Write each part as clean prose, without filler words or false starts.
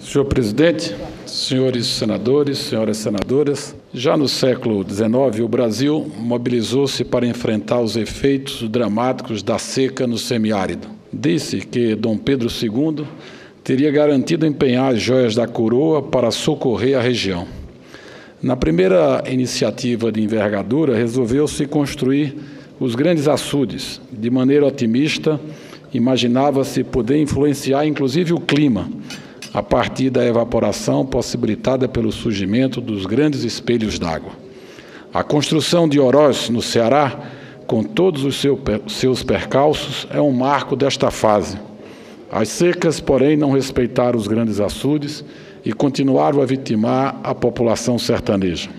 Senhor presidente, senhores senadores, senhoras senadoras, já no século XIX, o Brasil mobilizou-se para enfrentar os efeitos dramáticos da seca no semiárido. Disse que Dom Pedro II teria garantido empenhar as joias da coroa para socorrer a região. Na primeira iniciativa de envergadura, resolveu-se construir os grandes açudes. De maneira otimista, imaginava-se poder influenciar inclusive o clima, a partir da evaporação possibilitada pelo surgimento dos grandes espelhos d'água. A construção de Oroz, no Ceará, com todos os seus percalços, é um marco desta fase. As secas, porém, não respeitaram os grandes açudes e continuaram a vitimar a população sertaneja.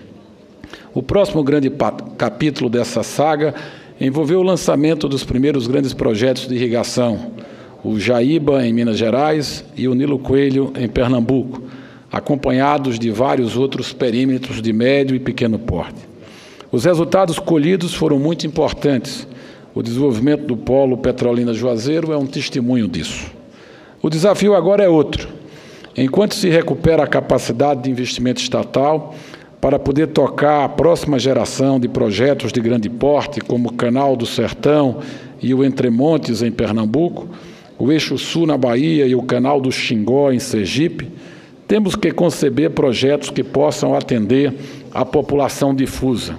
O próximo grande capítulo dessa saga envolveu o lançamento dos primeiros grandes projetos de irrigação, o Jaíba, em Minas Gerais, e o Nilo Coelho, em Pernambuco, acompanhados de vários outros perímetros de médio e pequeno porte. Os resultados colhidos foram muito importantes. O desenvolvimento do polo Petrolina-Juazeiro é um testemunho disso. O desafio agora é outro. Enquanto se recupera a capacidade de investimento estatal para poder tocar a próxima geração de projetos de grande porte, como o Canal do Sertão e o Entremontes, em Pernambuco, o Eixo Sul na Bahia e o Canal do Xingó, em Sergipe, temos que conceber projetos que possam atender a população difusa.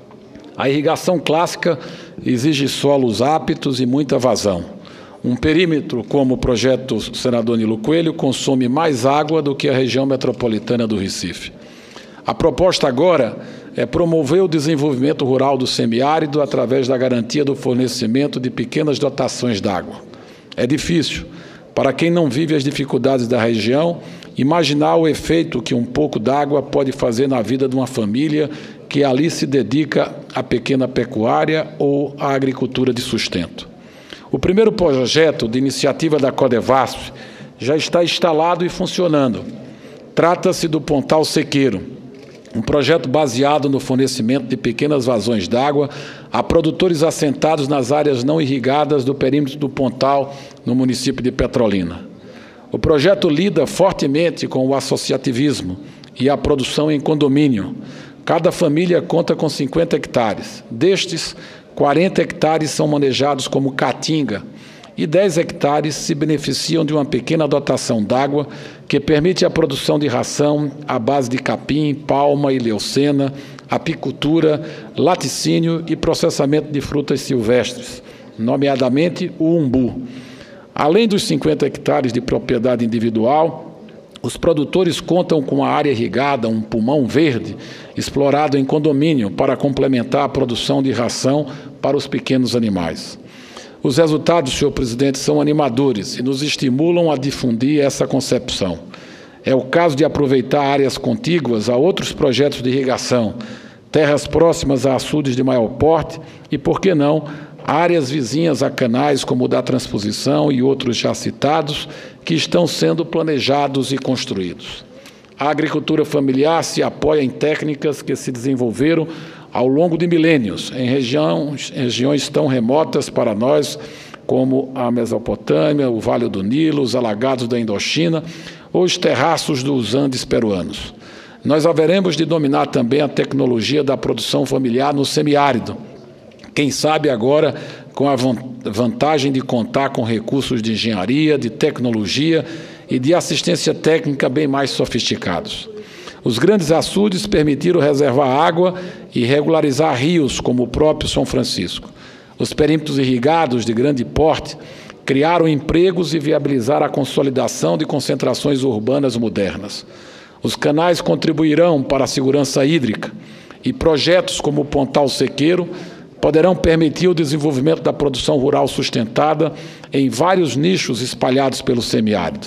A irrigação clássica exige solos aptos e muita vazão. Um perímetro como o projeto Senador Nilo Coelho consome mais água do que a região metropolitana do Recife. A proposta agora é promover o desenvolvimento rural do semiárido através da garantia do fornecimento de pequenas dotações d'água. É difícil, para quem não vive as dificuldades da região, imaginar o efeito que um pouco d'água pode fazer na vida de uma família que ali se dedica à pequena pecuária ou à agricultura de sustento. O primeiro projeto de iniciativa da Codevasf já está instalado e funcionando. Trata-se do Pontal Sequeiro, um projeto baseado no fornecimento de pequenas vazões d'água a produtores assentados nas áreas não irrigadas do perímetro do Pontal, no município de Petrolina. O projeto lida fortemente com o associativismo e a produção em condomínio. Cada família conta com 50 hectares. Destes, 40 hectares são manejados como caatinga e 10 hectares se beneficiam de uma pequena dotação d'água que permite a produção de ração à base de capim, palma e leucena, apicultura, laticínio e processamento de frutas silvestres, nomeadamente o umbu. Além dos 50 hectares de propriedade individual, os produtores contam com a área irrigada, um pulmão verde, explorado em condomínio para complementar a produção de ração para os pequenos animais. Os resultados, senhor presidente, são animadores e nos estimulam a difundir essa concepção. É o caso de aproveitar áreas contíguas a outros projetos de irrigação, terras próximas a açudes de maior porte e, por que não, áreas vizinhas a canais como o da Transposição e outros já citados, que estão sendo planejados e construídos. A agricultura familiar se apoia em técnicas que se desenvolveram ao longo de milênios, em regiões tão remotas para nós, como a Mesopotâmia, o Vale do Nilo, os alagados da Indochina ou os terraços dos Andes peruanos. Nós haveremos de dominar também a tecnologia da produção familiar no semiárido. Quem sabe agora com a vantagem de contar com recursos de engenharia, de tecnologia e de assistência técnica bem mais sofisticados. Os grandes açudes permitiram reservar água e regularizar rios, como o próprio São Francisco. Os perímetros irrigados de grande porte criaram empregos e viabilizaram a consolidação de concentrações urbanas modernas. Os canais contribuirão para a segurança hídrica e projetos como o Pontal Sequeiro poderão permitir o desenvolvimento da produção rural sustentada em vários nichos espalhados pelo semiárido.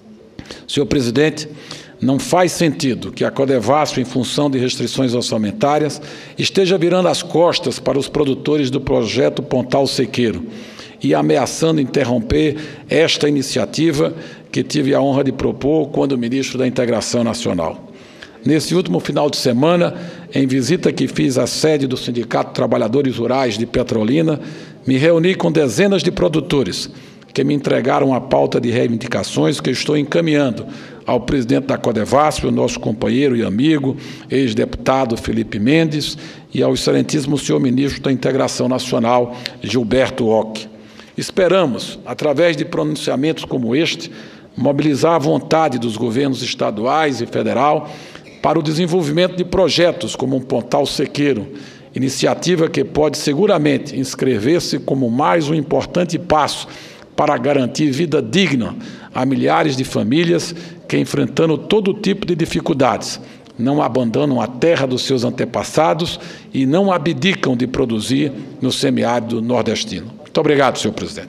Senhor presidente, não faz sentido que a Codevasf, em função de restrições orçamentárias, esteja virando as costas para os produtores do projeto Pontal Sequeiro e ameaçando interromper esta iniciativa que tive a honra de propor quando ministro da Integração Nacional. Nesse último final de semana, em visita que fiz à sede do Sindicato de Trabalhadores Rurais de Petrolina, me reuni com dezenas de produtores que me entregaram a pauta de reivindicações que estou encaminhando ao presidente da Codevasf, o nosso companheiro e amigo, ex-deputado Felipe Mendes, e ao excelentíssimo senhor ministro da Integração Nacional, Gilberto Ock. Esperamos, através de pronunciamentos como este, mobilizar a vontade dos governos estaduais e federal para o desenvolvimento de projetos como um Pontal Sequeiro, iniciativa que pode seguramente inscrever-se como mais um importante passo para garantir vida digna a milhares de famílias que, enfrentando todo tipo de dificuldades, não abandonam a terra dos seus antepassados e não abdicam de produzir no semiárido nordestino. Muito obrigado, senhor presidente.